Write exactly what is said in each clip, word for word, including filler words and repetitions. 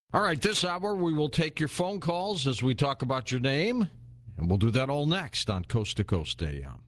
All right, this hour we will take your phone calls as we talk about your name, and we'll do that all next on Coast to Coast A M.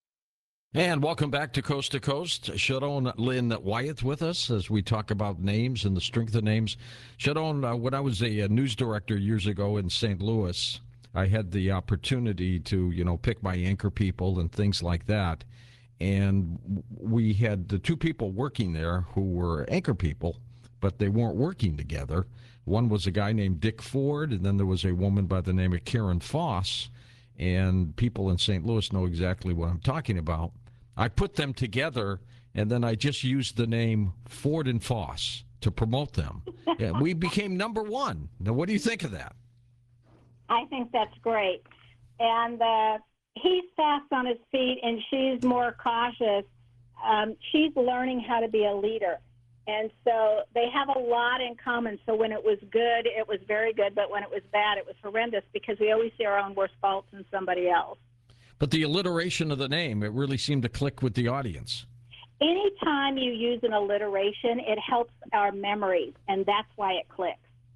And welcome back to Coast to Coast. Sharon Lynn Wyeth with us as we talk about names and the strength of names. Sharon, uh, when I was a, a news director years ago in Saint Louis, I had the opportunity to, you know, pick my anchor people and things like that. And we had the two people working there who were anchor people, but they weren't working together. One was a guy named Dick Ford, and then there was a woman by the name of Karen Foss. And people in Saint Louis know exactly what I'm talking about. I put them together, and then I just used the name Ford and Foss to promote them. And we became number one. Now, what do you think of that? I think that's great. And uh, he's fast on his feet, and she's more cautious. Um, she's learning how to be a leader. And so they have a lot in common. So when it was good, it was very good. But when it was bad, it was horrendous because we always see our own worst faults in somebody else. But the alliteration of the name, it really seemed to click with the audience. Anytime you use an alliteration, it helps our memories, and that's why it clicks.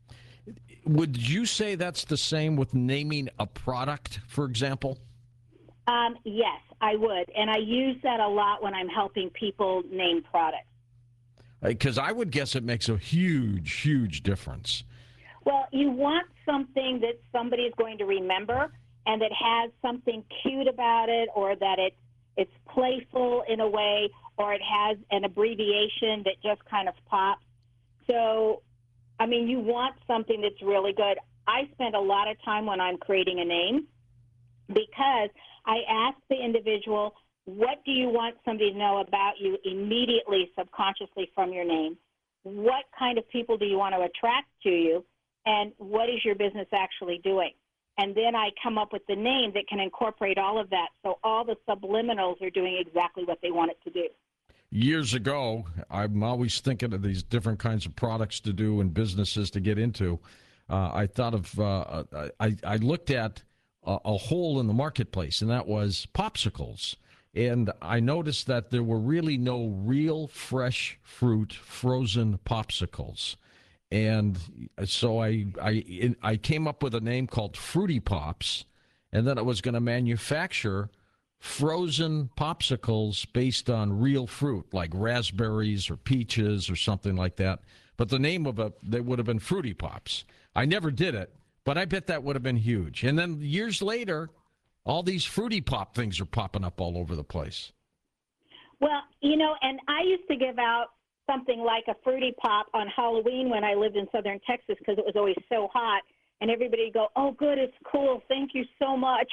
Would you say that's the same with naming a product, for example? Um, yes, I would. And I use that a lot when I'm helping people name products. Because I would guess it makes a huge, huge difference. Well, you want something that somebody is going to remember and that has something cute about it, or that it, it's playful in a way, or it has an abbreviation that just kind of pops. So, I mean, you want something that's really good. I spend a lot of time when I'm creating a name because I ask the individual, what do you want somebody to know about you immediately, subconsciously from your name? What kind of people do you want to attract to you? And what is your business actually doing? And then I come up with the name that can incorporate all of that. So all the subliminals are doing exactly what they want it to do. Years ago, I'm always thinking of these different kinds of products to do and businesses to get into. Uh, I thought of, uh, I, I looked at a, a hole in the marketplace, and that was popsicles. And I noticed that there were really no real fresh fruit frozen popsicles. And so I, I, I came up with a name called Fruity Pops, and then I was going to manufacture frozen popsicles based on real fruit, like raspberries or peaches or something like that. But the name of it, they would have been Fruity Pops. I never did it, but I bet that would have been huge. And then years later, all these Fruity Pop things are popping up all over the place. Well, you know, and I used to give out something like a Fruity Pop on Halloween when I lived in southern Texas because it was always so hot. And everybody would go, oh, good, it's cool. Thank you so much.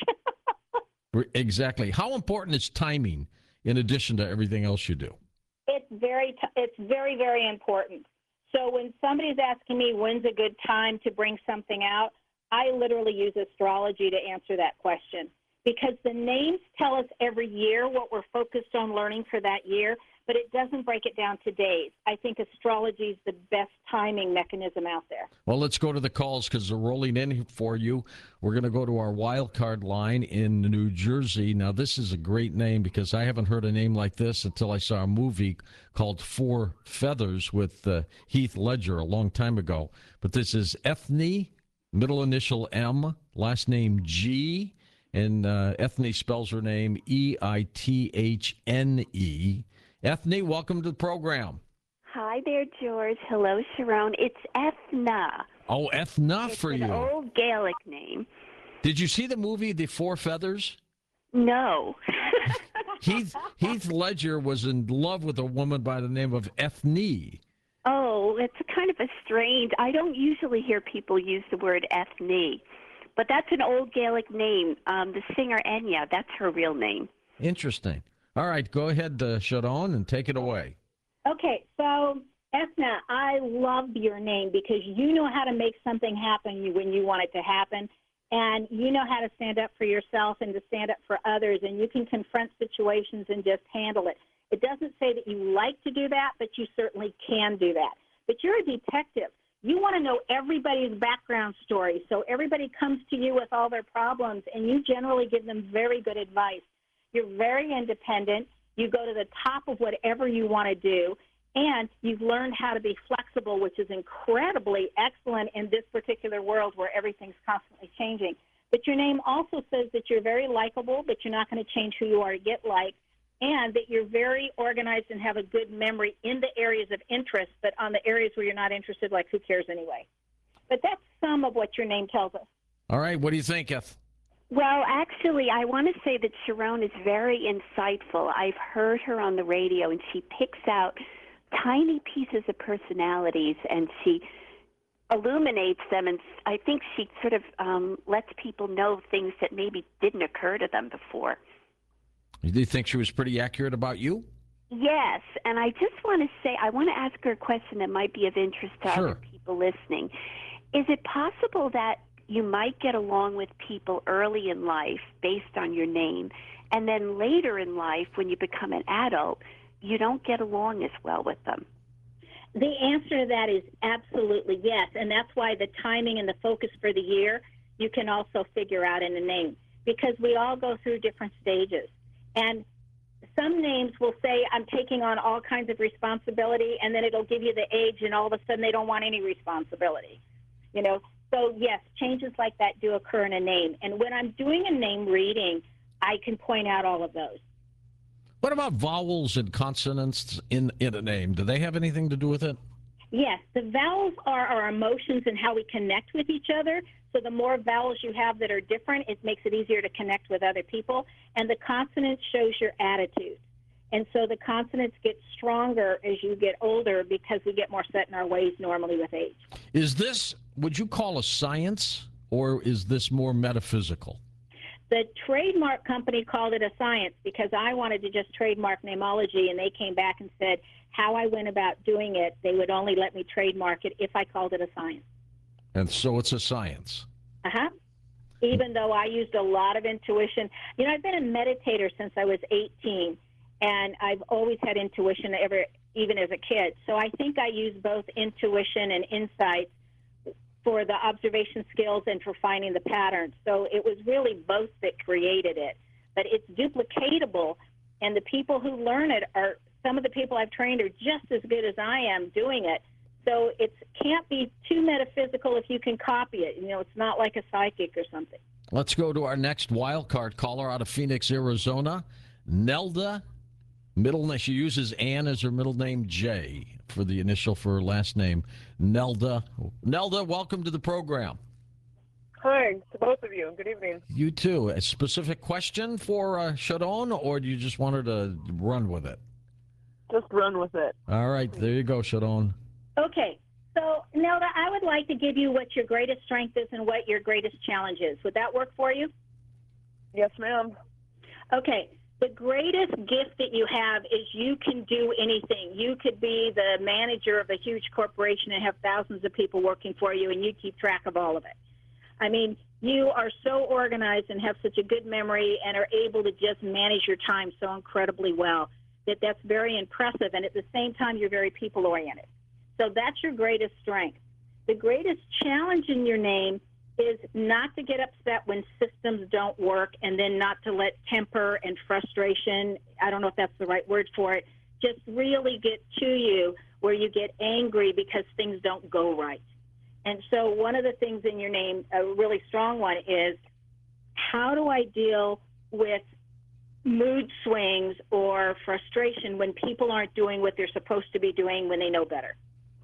Exactly. How important is timing in addition to everything else you do? It's very, t- it's very, very important. So when somebody's asking me when's a good time to bring something out, I literally use astrology to answer that question. Because the names tell us every year what we're focused on learning for that year, but it doesn't break it down to days. I think astrology is the best timing mechanism out there. Well, let's go to the calls because they're rolling in for you. We're going to go to our wild card line in New Jersey. Now, this is a great name because I haven't heard a name like this until I saw a movie called Four Feathers with uh, Heath Ledger a long time ago. But this is Ethne, middle initial M, last name G. And uh, Ethne spells her name E I T H N E. Ethne, welcome to the program. Hi there, George. Hello, Sharon. It's Ethna. Oh, Ethna it's for an you. It's an old Gaelic name. Did you see the movie The Four Feathers? No. Heath, Heath Ledger was in love with a woman by the name of Ethne. Oh, it's kind of a strange. I don't usually hear people use the word Ethne. But that's an old Gaelic name. Um, the singer Enya, that's her real name. Interesting. All right, go ahead, uh, Sharon, and take it away. Okay, so Ethna, I love your name because you know how to make something happen when you want it to happen, and you know how to stand up for yourself and to stand up for others, and you can confront situations and just handle it. It doesn't say that you like to do that, but you certainly can do that. But you're a detective. You want to know everybody's background story, so everybody comes to you with all their problems, and you generally give them very good advice. You're very independent. You go to the top of whatever you want to do, And you've learned how to be flexible, which is incredibly excellent in this particular world where everything's constantly changing. But your name also says that you're very likable, but you're not going to change who you are to get liked, and that you're very organized and have a good memory in the areas of interest, but on the areas where you're not interested, like who cares anyway. But that's some of what your name tells us. All right. What do you think, Eth? Well, actually, I want to say that Sharon is very insightful. I've heard her on the radio, and she picks out tiny pieces of personalities, and she illuminates them, and I think she sort of um, lets people know things that maybe didn't occur to them before. Do you think she was pretty accurate about you? Yes, and I just want to say, I want to ask her a question that might be of interest to Sure. other people listening. Is it possible that you might get along with people early in life based on your name, and then later in life, when you become an adult, you don't get along as well with them? The answer to that is absolutely yes, and that's why the timing and the focus for the year you can also figure out in a name, because we all go through different stages. And some names will say, I'm taking on all kinds of responsibility, and then it'll give you the age, and all of a sudden they don't want any responsibility. You know, so yes, changes like that do occur in a name. And when I'm doing a name reading, I can point out all of those. What about vowels and consonants in, in a name? Do they have anything to do with it? Yes, the vowels are our emotions and how we connect with each other. So the more vowels you have that are different, it makes it easier to connect with other people. And the consonants shows your attitude. And so the consonants get stronger as you get older because we get more set in our ways normally with age. Is this, would you call a science, or is this more metaphysical? The trademark company called it a science because I wanted to just trademark namology, and they came back and said how I went about doing it, they would only let me trademark it if I called it a science. And so it's a science. Uh-huh. Even though I used a lot of intuition. You know, I've been a meditator since I was eighteen, and I've always had intuition ever, even as a kid. So I think I use both intuition and insight for the observation skills and for finding the patterns. So it was really both that created it. But it's duplicatable, and the people who learn it are, some of the people I've trained are just as good as I am doing it. So it can't be too metaphysical if you can copy it. You know, it's not like a psychic or something. Let's go to our next wild card caller out of Phoenix, Arizona. Nelda, middle name, she uses Ann as her middle name, J for the initial for her last name. Nelda. Nelda, welcome to the program. Hi to both of you. Good evening. You too. A specific question for uh, Sharon, or do you just want her to run with it? Just run with it. All right, there you go, Sharon. Okay. So, Nelda, I would like to give you what your greatest strength is and what your greatest challenge is. Would that work for you? Yes, ma'am. Okay. The greatest gift that you have is you can do anything. You could be the manager of a huge corporation and have thousands of people working for you, and you keep track of all of it. I mean, you are so organized and have such a good memory and are able to just manage your time so incredibly well that that's very impressive. And at the same time, you're very people-oriented. So that's your greatest strength. The greatest challenge in your name is not to get upset when systems don't work, and then not to let temper and frustration, I don't know if that's the right word for it, just really get to you where you get angry because things don't go right. And so one of the things in your name, a really strong one, is how do I deal with mood swings or frustration when people aren't doing what they're supposed to be doing when they know better?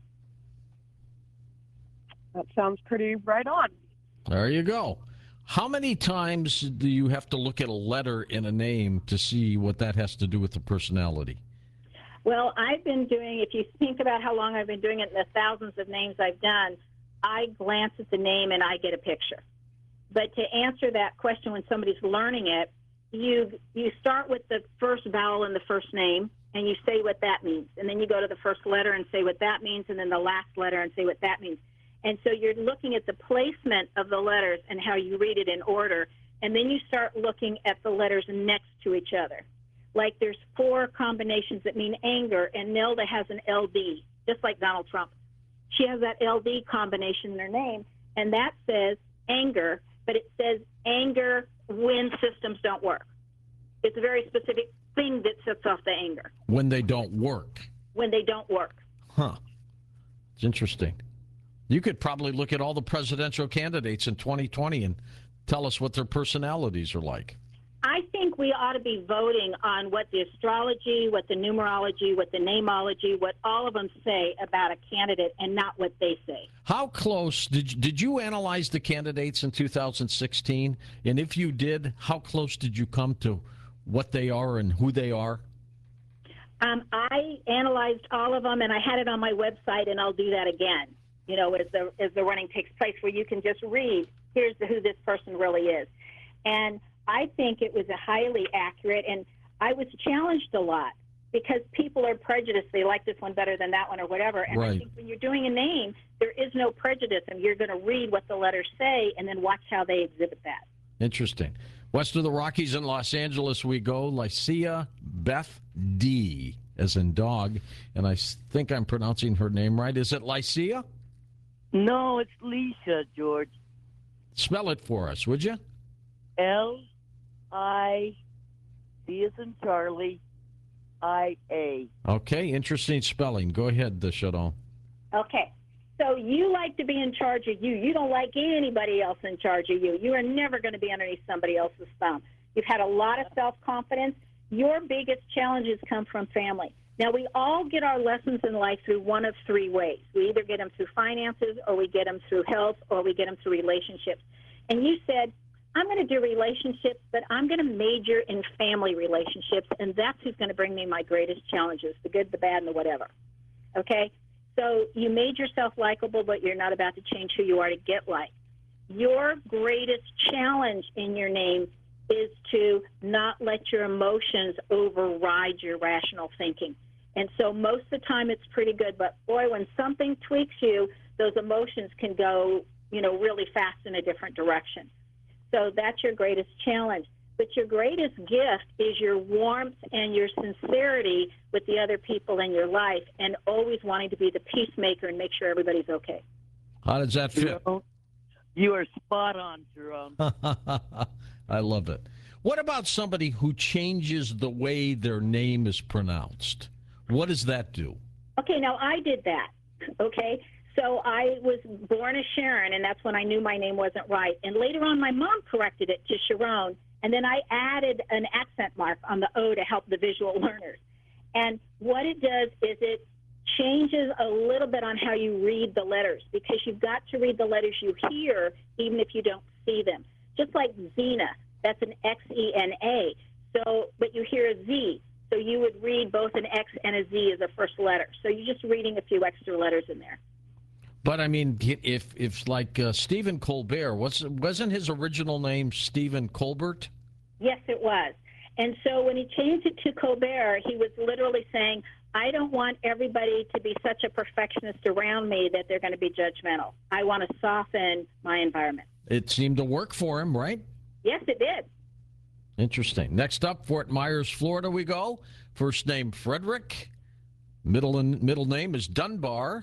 That sounds pretty right on. There you go. How many times do you have to look at a letter in a name to see what that has to do with the personality? Well, I've been doing, if you think about how long I've been doing it and the thousands of names I've done, I glance at the name and I get a picture. But to answer that question when somebody's learning it, you you start with the first vowel in the first name and you say what that means. And then you go to the first letter and say what that means, and then the last letter and say what that means. And so you're looking at the placement of the letters and how you read it in order. And then you start looking at the letters next to each other. Like there's four combinations that mean anger, and Nelda has an L D, just like Donald Trump. She has that L D combination in her name, and that says anger, but it says anger when systems don't work. It's a very specific thing that sets off the anger. When they don't work. when they don't work. Huh. It's interesting. You could probably look at all the presidential candidates in twenty twenty and tell us what their personalities are like. I think we ought to be voting on what the astrology, what the numerology, what the nameology, what all of them say about a candidate and not what they say. How close did you, did you analyze the candidates in two thousand sixteen? And if you did, how close did you come to what they are and who they are? Um, I analyzed all of them, and I had it on my website, and I'll do that again, you know, as the, as the running takes place, where you can just read, here's the, who this person really is. And I think it was a highly accurate, and I was challenged a lot because people are prejudiced. They like this one better than that one or whatever. And Right. I think when you're doing a name, there is no prejudice, and you're going to read what the letters say and then watch how they exhibit that. Interesting. West of the Rockies in Los Angeles we go. Lycia Beth D, as in dog. And I think I'm pronouncing her name right. Is it Lycia? No, it's Lisa, George. Spell it for us, would you? L I C as in Charlie, I A. Okay, interesting spelling. Go ahead, uh, Sharon. Okay. So you like to be in charge of you. You don't like anybody else in charge of you. You are never going to be underneath somebody else's thumb. You've had a lot of self-confidence. Your biggest challenges come from family. Now, we all get our lessons in life through one of three ways. We either get them through finances, or we get them through health, or we get them through relationships. And you said, I'm going to do relationships, but I'm going to major in family relationships, and that's who's going to bring me my greatest challenges, the good, the bad, and the whatever. Okay? So you made yourself likable, but you're not about to change who you are to get liked. Your greatest challenge in your name is to not let your emotions override your rational thinking. And so most of the time it's pretty good, but boy, when something tweaks you, those emotions can go, you know, really fast in a different direction. So that's your greatest challenge. But your greatest gift is your warmth and your sincerity with the other people in your life, and always wanting to be the peacemaker and make sure everybody's okay. How does that fit? Jerome, you are spot on, Jerome. I love it. What about somebody who changes the way their name is pronounced? What does that do? Okay, now I did that, okay? So I was born as Sharon, and that's when I knew my name wasn't right. And later on, my mom corrected it to Sharon, and then I added an accent mark on the O to help the visual learners. And what it does is it changes a little bit on how you read the letters, because you've got to read the letters you hear even if you don't see them. Just like Xena, that's an X E N A. So, but you hear a Z, so you would read both an X and a Z as a first letter. So you're just reading a few extra letters in there. But I mean, if if like uh, Stephen Colbert, was, wasn't his original name Stephen Colbert? Yes, it was. And so when he changed it to Colbert, he was literally saying, I don't want everybody to be such a perfectionist around me that they're going to be judgmental. I want to soften my environment. It seemed to work for him, right? Yes, it did. Interesting. Next up, Fort Myers, Florida we go. First name Frederick. Middle middle name is Dunbar.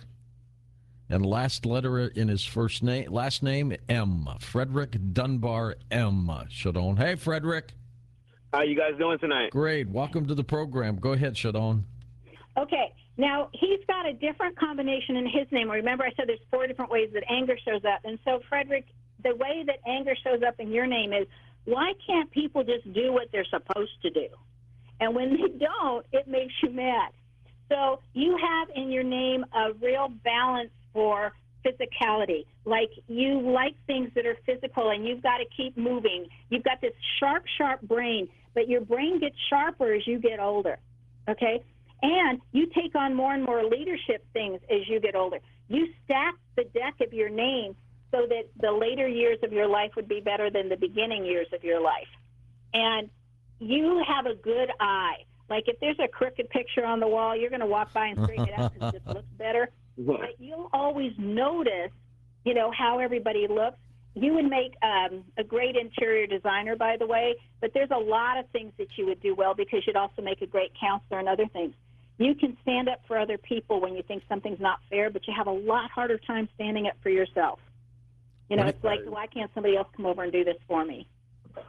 And last letter in his first name, last name, M. Frederick Dunbar M. Sharon. Hey, Frederick. How you guys doing tonight? Great. Welcome to the program. Go ahead, Sharon. Okay. Now, he's got a different combination in his name. Remember, I said there's four different ways that anger shows up. And so, Frederick, the way that anger shows up in your name is, why can't people just do what they're supposed to do? And when they don't, it makes you mad. So you have in your name a real balance for physicality. Like, you like things that are physical, and you've got to keep moving. You've got this sharp, sharp brain, but your brain gets sharper as you get older, okay? And you take on more and more leadership things as you get older. You stack the deck of your name so that the later years of your life would be better than the beginning years of your life. And you have a good eye. Like, if there's a crooked picture on the wall, you're going to walk by and straighten it out because it looks better. But you'll always notice, you know, how everybody looks. You would make um, a great interior designer, by the way, but there's a lot of things that you would do well, because you'd also make a great counselor and other things. You can stand up for other people when you think something's not fair, but you have a lot harder time standing up for yourself. You know, it's like, why can't somebody else come over and do this for me?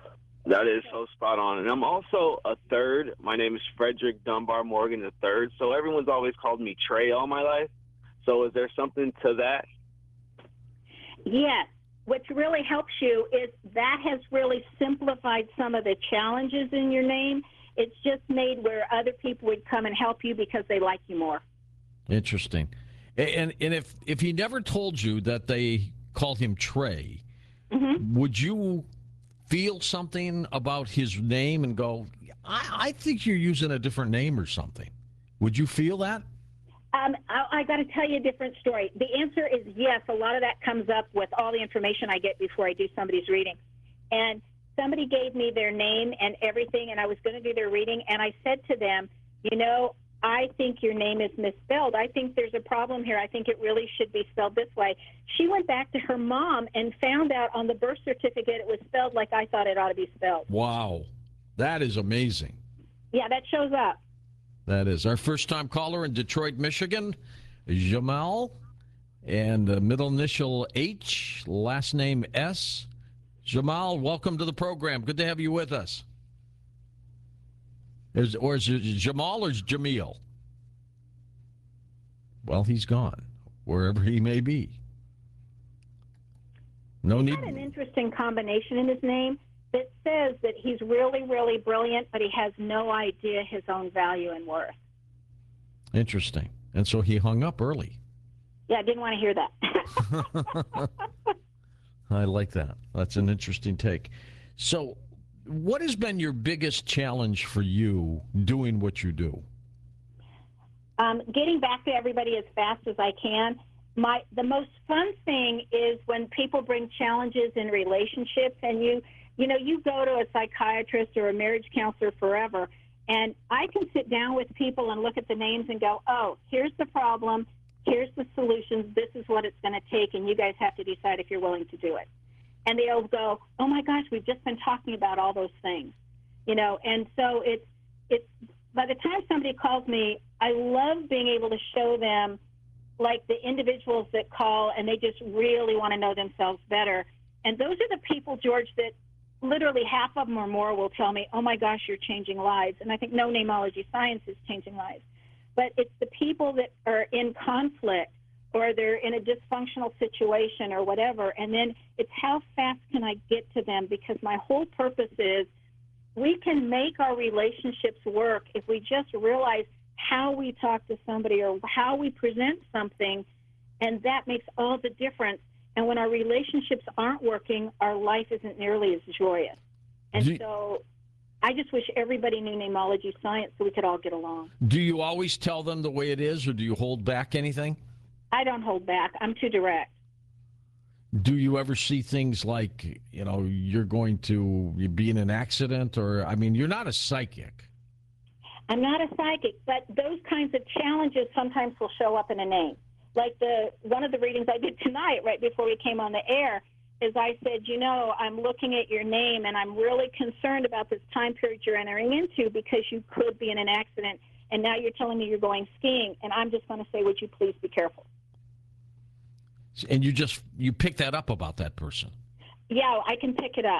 That is so spot on. And I'm also a third. My name is Frederick Dunbar Morgan the third. So everyone's always called me Trey all my life. So is there something to that? Yes. What really helps you is that has really simplified some of the challenges in your name. It's just made where other people would come and help you because they like you more. Interesting. And and if if he never told you that they called him Trey, Mm-hmm. would you feel something about his name and go, I, I think you're using a different name or something? Would you feel that? Um, I, I got to tell you a different story. The answer is yes. A lot of that comes up with all the information I get before I do somebody's reading. And somebody gave me their name and everything, and I was going to do their reading, and I said to them, you know, I think your name is misspelled. I think there's a problem here. I think it really should be spelled this way. She went back to her mom and found out on the birth certificate it was spelled like I thought it ought to be spelled. Wow. That is amazing. Yeah, that shows up. That is. Our first-time caller in Detroit, Michigan, Jamal, and uh, middle initial H, last name S. Jamal, welcome to the program. Good to have you with us. Is, or is it Jamal or is it Jamil? Well, he's gone, wherever he may be. No He's need. got an interesting combination in his name that says that he's really, really brilliant, but he has no idea his own value and worth. Interesting. And so he hung up early. Yeah, I didn't want to hear that. I like that. That's an interesting take. So, what has been your biggest challenge for you doing what you do? um, getting back to everybody as fast as I can. My the most fun thing is when people bring challenges in relationships, and you you know you go to a psychiatrist or a marriage counselor forever, and I can sit down with people and look at the names and go, oh, here's the problem, here's the solutions, this is what it's going to take, and you guys have to decide if you're willing to do it. And they'll go, oh my gosh, we've just been talking about all those things, you know. And so it's it's by the time somebody calls me, I love being able to show them, like the individuals that call and they just really want to know themselves better. And those are the people, George, that literally half of them or more will tell me, oh my gosh, you're changing lives. And I think no namology science is changing lives. But it's the people that are in conflict or they're in a dysfunctional situation or whatever. And then it's how fast can I get to them? Because my whole purpose is we can make our relationships work if we just realize how we talk to somebody or how we present something, and that makes all the difference. And when our relationships aren't working, our life isn't nearly as joyous. And Do- so I just wish everybody knew namology science so we could all get along. Do you always tell them the way it is, or do you hold back anything? I don't hold back. I'm too direct. Do you ever see things like, you know, you're going to be in an accident, or, I mean, you're not a psychic. I'm not a psychic, but those kinds of challenges sometimes will show up in a name. Like the one of the readings I did tonight, right before we came on the air, is I said, you know, I'm looking at your name, and I'm really concerned about this time period you're entering into because you could be in an accident, and now you're telling me you're going skiing, and I'm just going to say, would you please be careful? And you just, you pick that up about that person. Yeah, I can pick it up.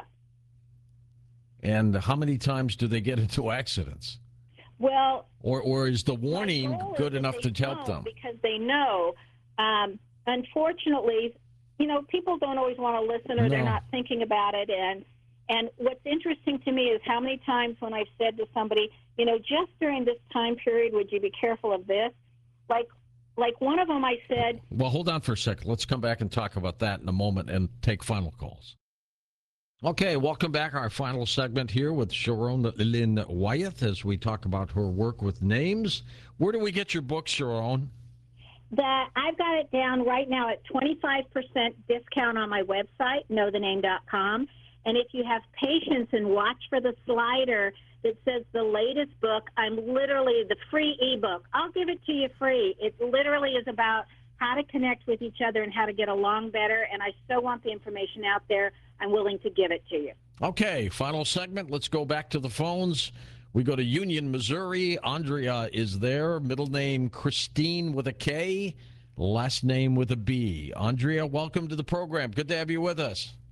And how many times do they get into accidents? Well, Or or is the my warning goal is good that enough they to help don't, them? because they know. Um, unfortunately, you know, people don't always want to listen, or they're No. not thinking about it. And and what's interesting to me is how many times when I've said to somebody, you know, just during this time period, would you be careful of this? Like, like one of them, I said, Well, hold on for a second. Let's come back and talk about that in a moment and take final calls. Okay, welcome back. Our final segment here with Sharon Lynn Wyeth as we talk about her work with names. Where do we get your book, Sharon? that I've got it down right now at twenty-five percent discount on my website, know the name dot com. And if you have patience and watch for the slider that says the latest book, I'm literally the free ebook. I'll give it to you free. It literally is about how to connect with each other and how to get along better. And I so want the information out there. I'm willing to give it to you. Okay, final segment. Let's go back to the phones. We go to Union, Missouri. Andrea is there. Middle name Christine with a K, last name with a B. Andrea, welcome to the program. Good to have you with us.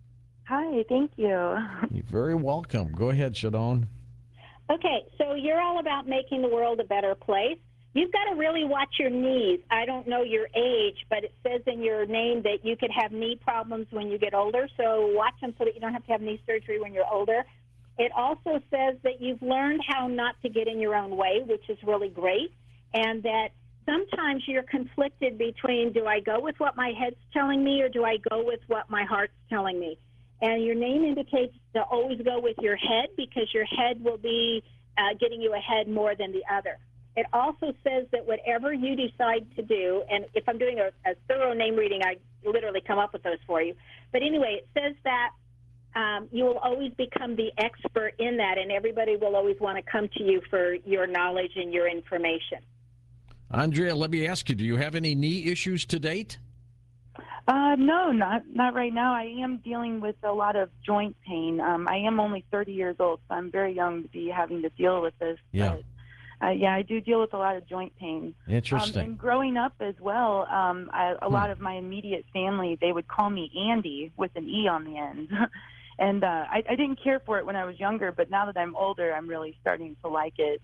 Hi, thank you. You're very welcome. Go ahead, Sharon. Okay, so you're all about making the world a better place. You've got to really watch your knees. I don't know your age, but it says in your name that you could have knee problems when you get older, so watch them so that you don't have to have knee surgery when you're older. It also says that you've learned how not to get in your own way, which is really great, and that sometimes you're conflicted between, do I go with what my head's telling me or do I go with what my heart's telling me? And your name indicates to always go with your head because your head will be uh, getting you ahead more than the other. It also says that whatever you decide to do, and if I'm doing a, a thorough name reading, I literally come up with those for you. But anyway, it says that um, you will always become the expert in that, and everybody will always want to come to you for your knowledge and your information. Andrea, let me ask you, do you have any knee issues to date? Uh, no, not not right now. I am dealing with a lot of joint pain. Um, I am only thirty years old, so I'm very young to be having to deal with this. Yeah. But, uh, yeah, I do deal with a lot of joint pain. Interesting. Um, and growing up as well, um, I, a Hmm. lot of my immediate family, they would call me Andy with an E on the end. and uh, I, I didn't care for it when I was younger, but now that I'm older, I'm really starting to like it.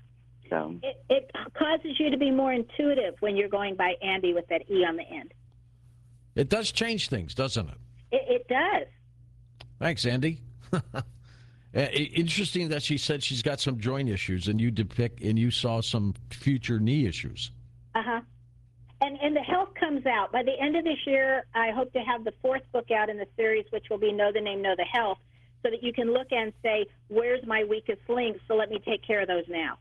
So It, it causes you to be more intuitive when you're going by Andy with that E on the end. It does change things, doesn't it? It, it does. Thanks, Andy. Uh, Interesting that she said she's got some joint issues, and you depict and you saw some future knee issues. Uh-huh. And and the health comes out. By the end of this year, I hope to have the fourth book out in the series, which will be Know the Name, Know the Health, so that you can look and say, where's my weakest link, so let me take care of those now.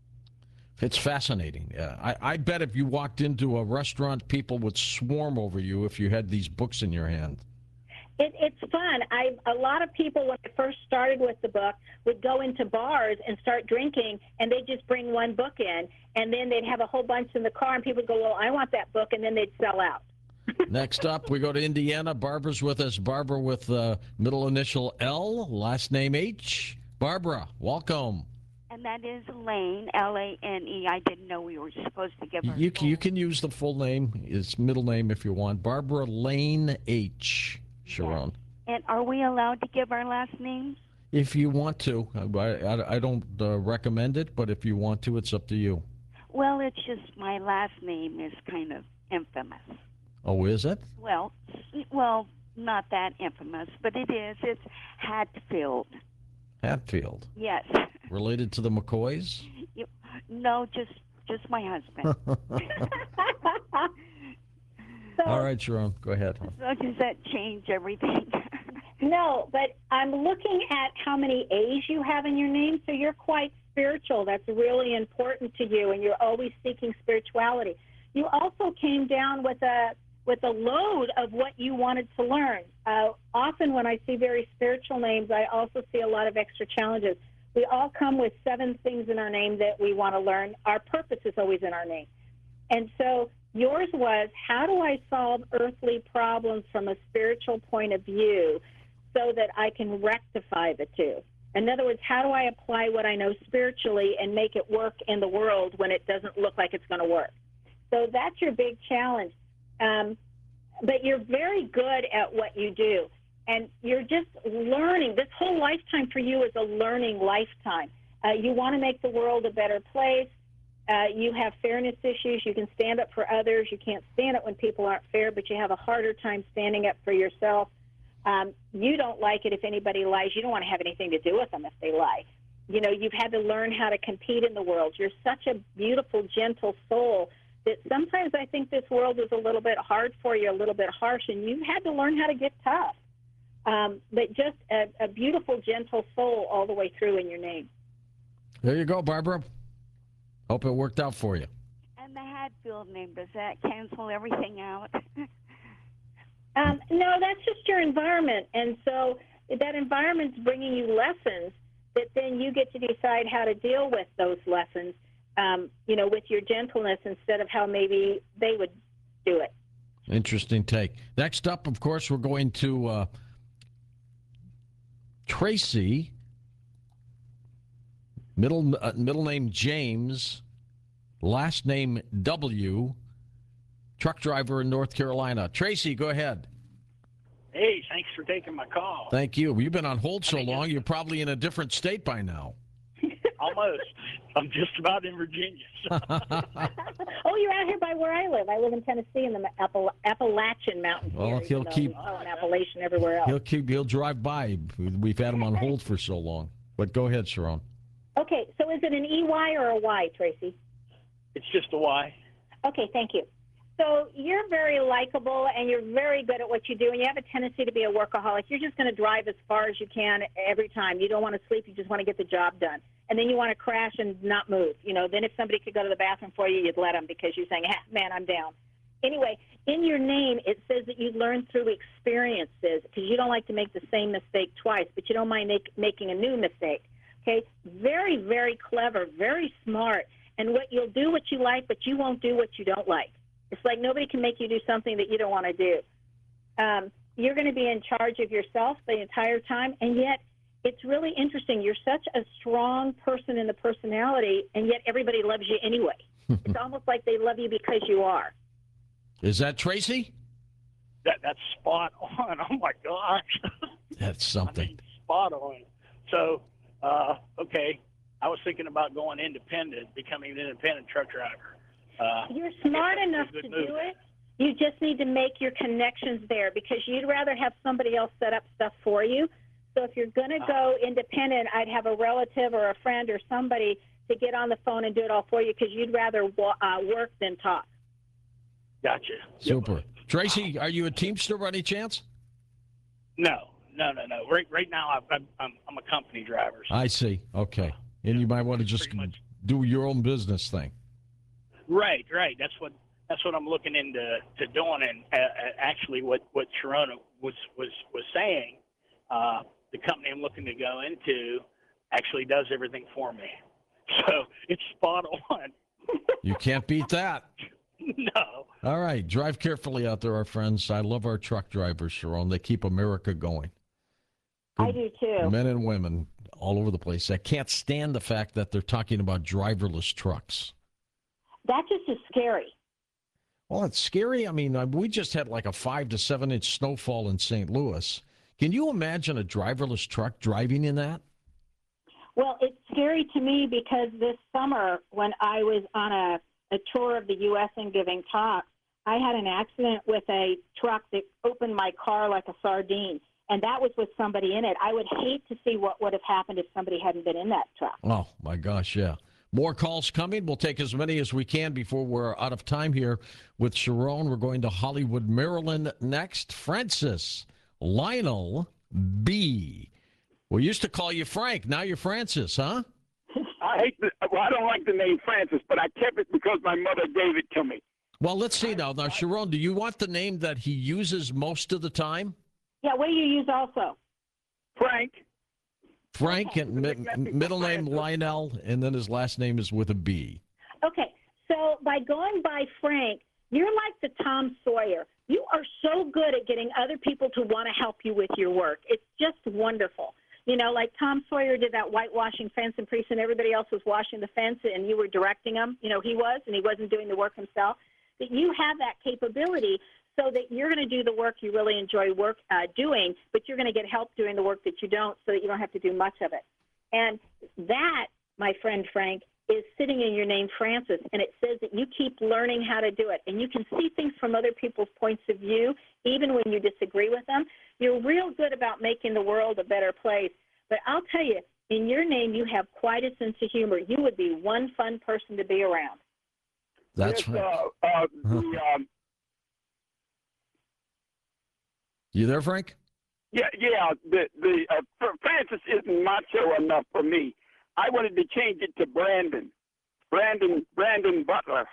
It's fascinating. Uh, I, I bet if you walked into a restaurant, people would swarm over you if you had these books in your hand. It, it's fun. I a lot of people, when I first started with the book, would go into bars and start drinking, and they'd just bring one book in, and then they'd have a whole bunch in the car, and people would go, well, I want that book, and then they'd sell out. Next up, we go to Indiana. Barbara's with us. Barbara with uh, middle initial L, last name H. Barbara, welcome. And that is Lane, L A N E. I didn't know we were supposed to give her. You can, you can use the full name, its middle name if you want. Barbara Lane H. Sharon. And are we allowed to give our last names? If you want to. I, I, I don't uh, recommend it, but if you want to, it's up to you. Well, it's just my last name is kind of infamous. Oh, is it? Well, s- well, not that infamous, but it is. It's Hatfield. Hatfield. Yes. Related to the McCoys? You, no, just just my husband. So, All right, Sharon, go ahead. So does that change everything? no, but I'm looking at how many A's you have in your name, so you're quite spiritual. That's really important to you, and you're always seeking spirituality. You also came down with a with a load of what you wanted to learn. Uh, often when I see very spiritual names, I also see a lot of extra challenges. We all come with seven things in our name that we want to learn. Our purpose is always in our name. And so yours was, how do I solve earthly problems from a spiritual point of view so that I can rectify the two? In other words, how do I apply what I know spiritually and make it work in the world when it doesn't look like it's going to work? So that's your big challenge. Um, but you're very good at what you do. And you're just learning. This whole lifetime for you is a learning lifetime. Uh, you want to make the world a better place. Uh, you have fairness issues. You can stand up for others. You can't stand it when people aren't fair, but you have a harder time standing up for yourself. Um, you don't like it if anybody lies. You don't want to have anything to do with them if they lie. You know, you've had to learn how to compete in the world. You're such a beautiful, gentle soul that sometimes I think this world is a little bit hard for you, a little bit harsh, and you've had to learn how to get tough. Um, but just a, a beautiful, gentle soul all the way through in your name. There you go, Barbara. Hope it worked out for you. And the Hatfield name, does that cancel everything out? um, no, that's just your environment. And so that environment's bringing you lessons that then you get to decide how to deal with those lessons, um, you know, with your gentleness instead of how maybe they would do it. Interesting take. Next up, of course, we're going to uh, Tracy, middle uh, middle name James, last name W, truck driver in North Carolina. Tracy, go ahead. Hey, thanks for taking my call. Thank you. You've been on hold so long, you're probably in a different state by now. Almost. I'm just about in Virginia. So. Oh, you're out here by where I live. I live in Tennessee in the Appal- Appalachian Mountains. Well, here, he'll even though keep- we call it Appalachian everywhere else. He'll keep. He'll drive by. We've had him on hold for so long. But go ahead, Sharon. Okay, so is it an E Y or a Y, Tracy? It's just a Y. Okay, thank you. So you're very likable and you're very good at what you do, and you have a tendency to be a workaholic. You're just going to drive as far as you can every time. You don't want to sleep. You just want to get the job done. And then you want to crash and not move. You know, then if somebody could go to the bathroom for you, you'd let them because you're saying, ah, man, I'm down. Anyway, in your name, it says that you learn through experiences because you don't like to make the same mistake twice, but you don't mind make, making a new mistake. Okay? Very, very clever, very smart. And what you'll do what you like, but you won't do what you don't like. It's like nobody can make you do something that you don't want to do. Um, you're going to be in charge of yourself the entire time, and yet it's really interesting. You're such a strong person in the personality, and yet everybody loves you anyway. It's almost like they love you because you are. Is that Tracy? That That's spot on. Oh, my gosh. That's something. I mean, spot on. So, uh, okay, I was thinking about going independent, becoming an independent truck driver. Uh, You're smart enough to move. do it. You just need to make your connections there because you'd rather have somebody else set up stuff for you. So if you're going to go independent, I'd have a relative or a friend or somebody to get on the phone and do it all for you because you'd rather wa- uh, work than talk. Gotcha. Super. Tracy, are you a Teamster by any chance? No, no, no, no. Right, right now, I'm, I'm, I'm a company driver. So. I see. Okay. And you might want to just do your own business thing. Right, right. That's what that's what I'm looking into to doing. And uh, actually, what what Sharona was was was saying, uh, the company I'm looking to go into actually does everything for me. So it's spot on. You can't beat that. No. All right. Drive carefully out there, our friends. I love our truck drivers, Sharon. They keep America going. I do too. Men and women all over the place. I can't stand the fact that they're talking about driverless trucks. That just is scary. Well, it's scary. I mean, uh, we just had like a five to seven inch snowfall in Saint Louis. Can you imagine a driverless truck driving in that? Well, it's scary to me because this summer when I was on a, a tour of the U S and giving talks, I had an accident with a truck that opened my car like a sardine, and that was with somebody in it. I would hate to see what would have happened if somebody hadn't been in that truck. Oh, my gosh, yeah. More calls coming. We'll take as many as we can before we're out of time here with Sharon. We're going to Hollywood, Maryland next. Francis, Lionel B. We used to call you Frank. Now you're Francis, huh? I hate the, well, I don't like the name Francis, but I kept it because my mother gave it to me. Well, let's see now. Now, Sharon, do you want the name that he uses most of the time? Yeah, what do you use also? Frank. Frank, Okay. and mi- middle name Lionel, and then his last name is with a B. Okay, so by going by Frank, you're like the Tom Sawyer. You are so good at getting other people to want to help you with your work. It's just wonderful. You know, like Tom Sawyer did that whitewashing fence in Precinct. Everybody else was washing the fence, and you were directing him. You know, he was, and he wasn't doing the work himself. That you have that capability so that you're going to do the work you really enjoy work uh, doing, but you're going to get help doing the work that you don't so that you don't have to do much of it. And that, my friend Frank, is sitting in your name, Francis, and it says that you keep learning how to do it. And you can see things from other people's points of view, even when you disagree with them. You're real good about making the world a better place. But I'll tell you, in your name, you have quite a sense of humor. You would be one fun person to be around. That's yes, right. Uh, uh, the, um, You there, Frank? yeah, yeah. The the uh, Francis isn't macho enough for me. I wanted to change it to Brandon, Brandon, Brandon Butler.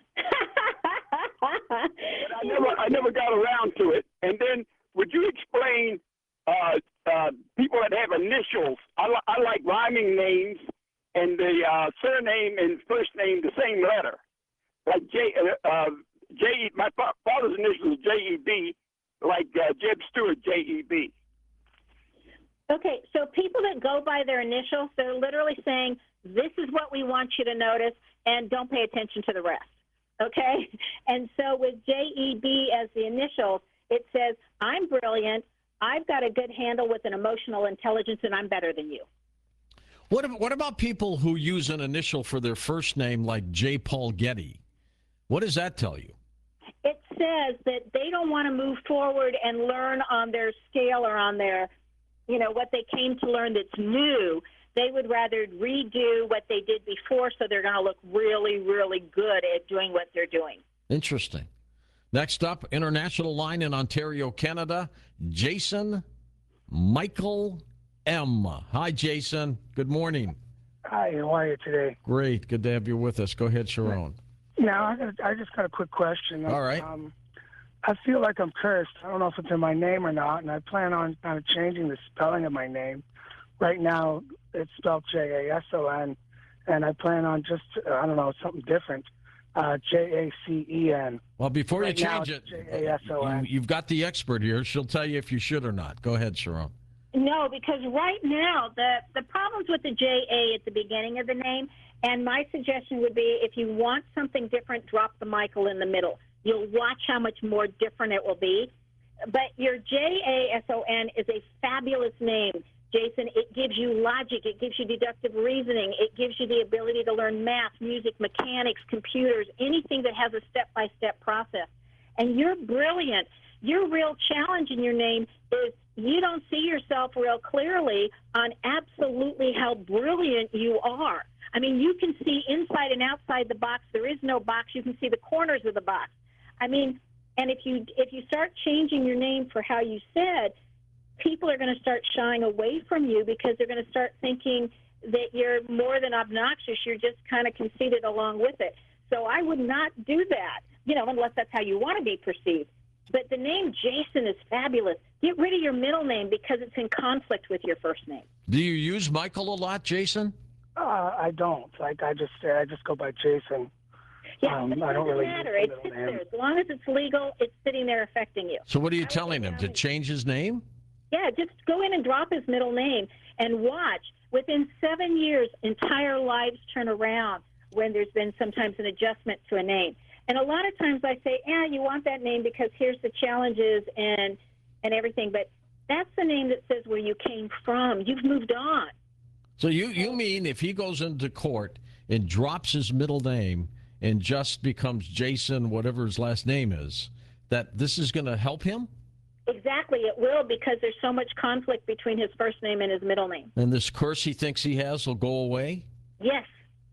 I never, I never got around to it. And then, would you explain uh, uh, people that have initials? I, li- I like rhyming names, and the uh, surname and first name the same letter. Like J, uh, uh, J. My fa- father's initials is J E B, like uh, Jeb Stewart, J E B. Okay, so people that go by their initials, they're literally saying, this is what we want you to notice, and don't pay attention to the rest, okay? And so with J E B as the initials, It says, I'm brilliant, I've got a good handle with an emotional intelligence, and I'm better than you. What about, what about people who use an initial for their first name like J. Paul Getty? What does that tell you? It says that they don't want to move forward and learn on their scale or on their, you know, what they came to learn that's new. They would rather redo what they did before, so they're going to look really, really good at doing what they're doing. Interesting. Next up, international line in Ontario, Canada, Jason Michael M. Hi, Jason. Good morning. Hi, how are you today? Great. Good to have you with us. Go ahead, Sharon. Now, I, got, I just got a quick question. All right. Um, I feel like I'm cursed. I don't know if it's in my name or not, and I plan on kind of changing the spelling of my name. Right now, it's spelled J A S O N, and I plan on just, uh, I don't know, something different, uh, J A C E N. Well, before right you change it, J A S O N. you, you've got the expert here. She'll tell you if you should or not. Go ahead, Sharon. No, because right now, the, the problems with the J A at the beginning of the name, and my suggestion would be if you want something different, drop the Michael in the middle. You'll watch how much more different it will be. But your J A S O N is a fabulous name, Jason. It gives you logic. It gives you deductive reasoning. It gives you the ability to learn math, music, mechanics, computers, anything that has a step-by-step process. And you're brilliant. Your real challenge in your name is you don't see yourself real clearly on absolutely how brilliant you are. I mean, you can see inside and outside the box. There is no box. You can see the corners of the box. I mean, and if you if you start changing your name for how you said, people are going to start shying away from you because they're going to start thinking that you're more than obnoxious. You're just kind of conceited along with it. So I would not do that, you know, unless that's how you want to be perceived. But the name Jason is fabulous. Get rid of your middle name because it's in conflict with your first name. Do you use Michael a lot, Jason? Uh, I don't. Like I just, I just go by Jason. Yeah, um, but it I don't doesn't really matter. use It the sits middle there. name. As long as it's legal, it's sitting there affecting you. So what are you telling him? To change his name? Yeah, just go in and drop his middle name and watch. Within seven years, entire lives turn around when there's been sometimes an adjustment to a name. And a lot of times I say, yeah, you want that name because here's the challenges and and everything. But that's the name that says where you came from. You've moved on. So you, you mean if he goes into court and drops his middle name and just becomes Jason, whatever his last name is, that this is going to help him? Exactly, it will, because there's so much conflict between his first name and his middle name. And this curse he thinks he has will go away? Yes.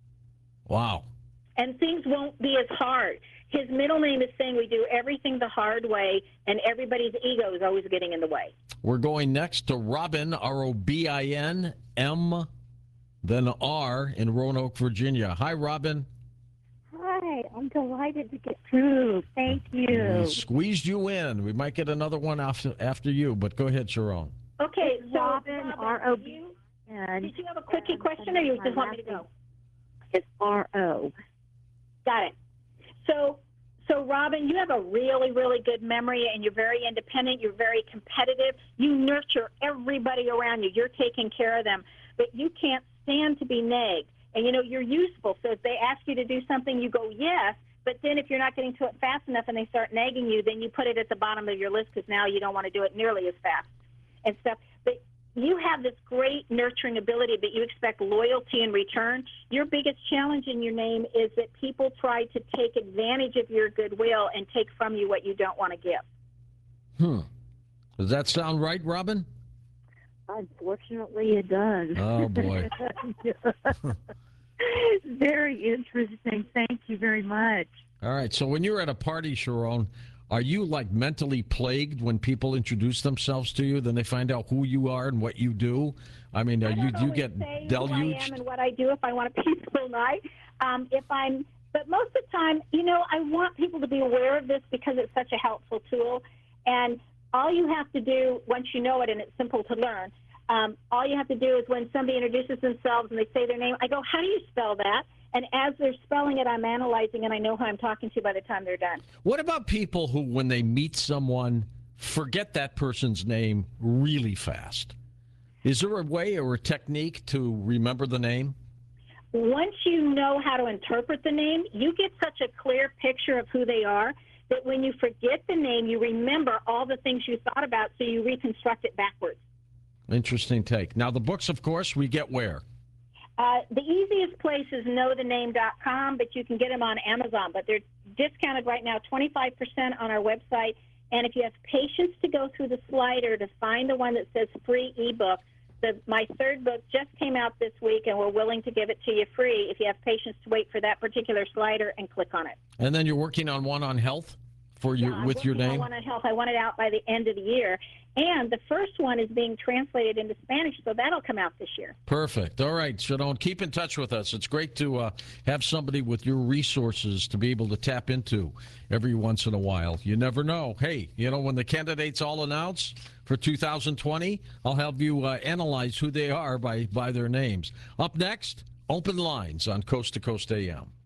Wow. And things won't be as hard. His middle name is saying we do everything the hard way, and everybody's ego is always getting in the way. We're going next to Robin, R O B I N, M, then R in Roanoke, Virginia. Hi, Robin. Hi, I'm delighted to get through. Thank you. We squeezed you in. We might get another one after, after you, but go ahead, Sharon. Okay, so Robin, R O B. Did you have a quickie question, or you just want me to go? It's R O. Got it. So, so Robin, you have a really, really good memory, and you're very independent. You're very competitive. You nurture everybody around you. You're taking care of them, but you can't stand to be nagged. And, you know, you're useful. So if they ask you to do something, you go yes. But then if you're not getting to it fast enough and they start nagging you, then you put it at the bottom of your list because now you don't want to do it nearly as fast and stuff. But you have this great nurturing ability, but you expect loyalty in return. Your biggest challenge in your name is that people try to take advantage of your goodwill and take from you what you don't want to give. Hmm. Does that sound right, Robin? Unfortunately, it does. Oh, boy. Very interesting. Thank you very much. All right. So when you're at a party, Sharon, are you like mentally plagued when people introduce themselves to you? Then they find out who you are and what you do. I mean, are I you don't you always get say deluged? who I am and what I do if I want a peaceful night. Um, if I'm, but most of the time, you know, I want people to be aware of this because it's such a helpful tool. And all you have to do once you know it, and it's simple to learn. Um, all you have to do is when somebody introduces themselves and they say their name, I go, how do you spell that? And as they're spelling it, I'm analyzing, and I know who I'm talking to by the time they're done. What about people who, when they meet someone, forget that person's name really fast? Is there a way or a technique to remember the name? Once you know how to interpret the name, you get such a clear picture of who they are that when you forget the name, you remember all the things you thought about, so you reconstruct it backwards. Interesting take. Now, the books, of course, we get where? Uh, the easiest place is know the name dot com, but you can get them on Amazon. But they're discounted right now, twenty-five percent on our website. And if you have patience to go through the slider to find the one that says free ebook, the, my third book just came out this week, and we're willing to give it to you free if you have patience to wait for that particular slider and click on it. And then you're working on one on health for you Yeah, with your I'm working on name? one on health. I want it out by the end of the year. And the first one is being translated into Spanish, so that'll come out this year. Perfect. All right, Sharon, keep in touch with us. It's great to uh, have somebody with your resources to be able to tap into every once in a while. You never know. Hey, you know, when the candidates all announce for two thousand twenty, I'll have you uh, analyze who they are by, by their names. Up next, Open Lines on Coast to Coast A M.